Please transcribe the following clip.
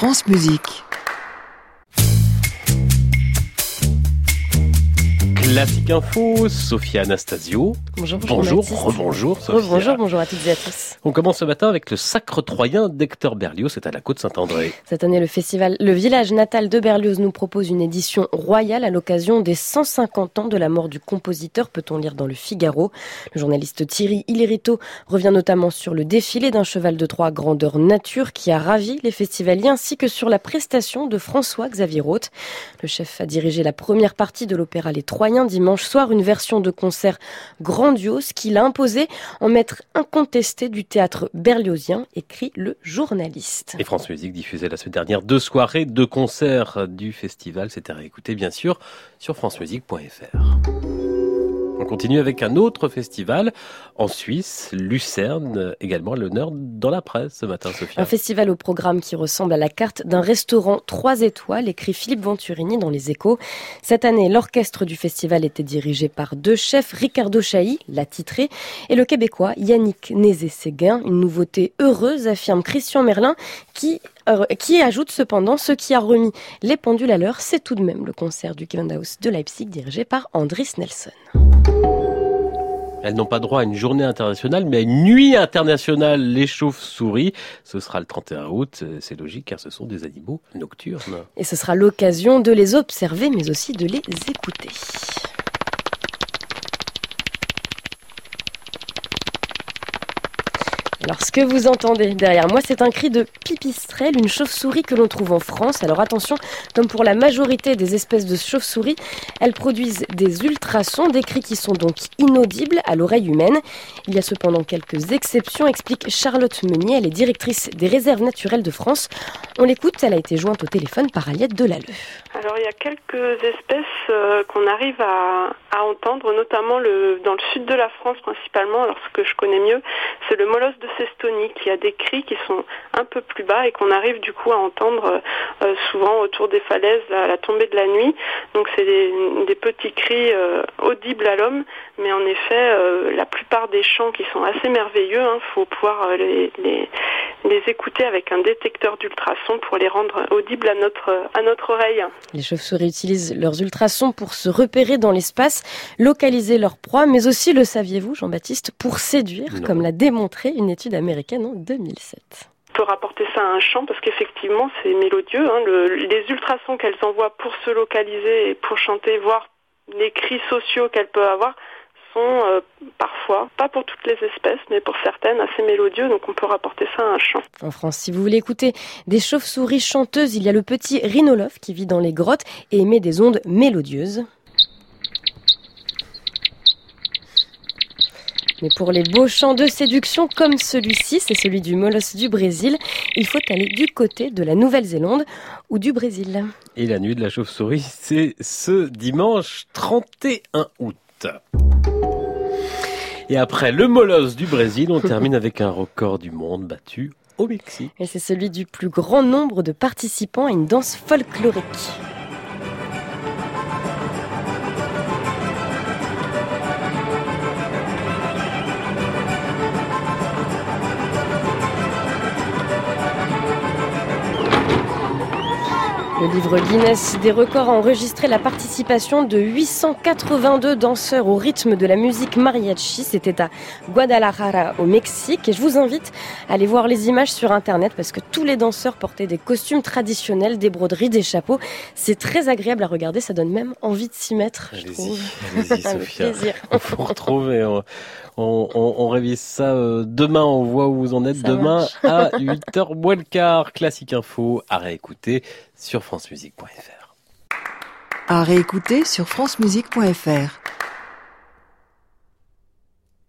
France Musique. Classique Info, Sophia Anastasio. Bonjour, Rebonjour Sophia. Bonjour à toutes et à tous. On commence ce matin avec le Sacre Troyen d'Hector Berlioz, c'est à la Côte-Saint-André. Cette année, le village natal de Berlioz nous propose une édition royale à l'occasion des 150 ans de la mort du compositeur, peut-on lire dans le Figaro. Le journaliste Thierry Illérito revient notamment sur le défilé d'un cheval de Troie grandeur nature qui a ravi les festivaliers, ainsi que sur la prestation de François-Xavier Roth. Le chef a dirigé la première partie de l'opéra Les Troyens dimanche soir, une version de concert grandiose qu'il a imposée en maître incontesté du théâtre berliozien, écrit le journaliste. Et France Musique diffusait la semaine dernière 2 soirées, 2 concerts du festival. C'était à réécouter bien sûr sur francemusique.fr. On continue avec un autre festival en Suisse, Lucerne, également à l'honneur dans la presse ce matin, Sophia. Un festival au programme qui ressemble à la carte d'un restaurant 3 étoiles, écrit Philippe Venturini dans Les Échos. Cette année, l'orchestre du festival était dirigé par 2 chefs, Ricardo Chailly, l'attitré, et le Québécois Yannick Nézé-Séguin. Une nouveauté heureuse, affirme Christian Merlin, qui ajoute cependant ce qui a remis les pendules à l'heure, c'est tout de même le concert du Gewandhaus de Leipzig dirigé par Andris Nelson. Elles n'ont pas droit à une journée internationale, mais à une nuit internationale, les chauves-souris. Ce sera le 31 août, c'est logique car ce sont des animaux nocturnes. Et ce sera l'occasion de les observer, mais aussi de les écouter. Alors, ce que vous entendez derrière moi, c'est un cri de pipistrelle, une chauve-souris que l'on trouve en France. Alors attention, comme pour la majorité des espèces de chauves-souris, elles produisent des ultrasons, des cris qui sont donc inaudibles à l'oreille humaine. Il y a cependant quelques exceptions, explique Charlotte Meunier, elle est directrice des réserves naturelles de France. On l'écoute, elle a été jointe au téléphone par Aliette Delalleux. Alors il y a quelques espèces qu'on arrive à entendre, notamment dans le sud de la France principalement. Alors ce que je connais mieux, c'est le molosse de Sestonie qui a des cris qui sont un peu plus bas et qu'on arrive du coup à entendre souvent autour des falaises à la tombée de la nuit. Donc c'est des petits cris audibles à l'homme, mais en effet la plupart des chants qui sont assez merveilleux, faut pouvoir les écouter avec un détecteur d'ultrasons pour les rendre audibles à notre oreille. Les chauves-souris utilisent leurs ultrasons pour se repérer dans l'espace, localiser leur proie, mais aussi, le saviez-vous Jean-Baptiste, pour séduire, comme l'a démontré une étude américaine en 2007. On peut rapporter ça à un chant parce qu'effectivement c'est mélodieux. Les ultrasons qu'elles envoient pour se localiser et pour chanter, voire les cris sociaux qu'elles peuvent avoir, sont parfois, pas pour toutes les espèces, mais pour certaines, assez mélodieux, donc on peut rapporter ça à un chant. En France, si vous voulez écouter des chauves-souris chanteuses, il y a le petit rhinolophe qui vit dans les grottes et émet des ondes mélodieuses. Mais pour les beaux chants de séduction comme celui-ci, c'est celui du molosse du Brésil, il faut aller du côté de la Nouvelle-Zélande ou du Brésil. Et la nuit de la chauve-souris, c'est ce dimanche 31 août. Et après le molosse du Brésil, on termine avec un record du monde battu au Mexique. Et c'est celui du plus grand nombre de participants à une danse folklorique. Le livre Guinness des records a enregistré la participation de 882 danseurs au rythme de la musique mariachi. C'était à Guadalajara, au Mexique. Et je vous invite à aller voir les images sur Internet parce que tous les danseurs portaient des costumes traditionnels, des broderies, des chapeaux. C'est très agréable à regarder. Ça donne même envie de s'y mettre, je trouve. Allez-y, Sophia. On vous retrouve et on révise ça demain. On voit où vous en êtes. Ça demain marche. À 8h moins le quart. Classique Info à réécouter sur francemusique.fr. À réécouter sur francemusique.fr.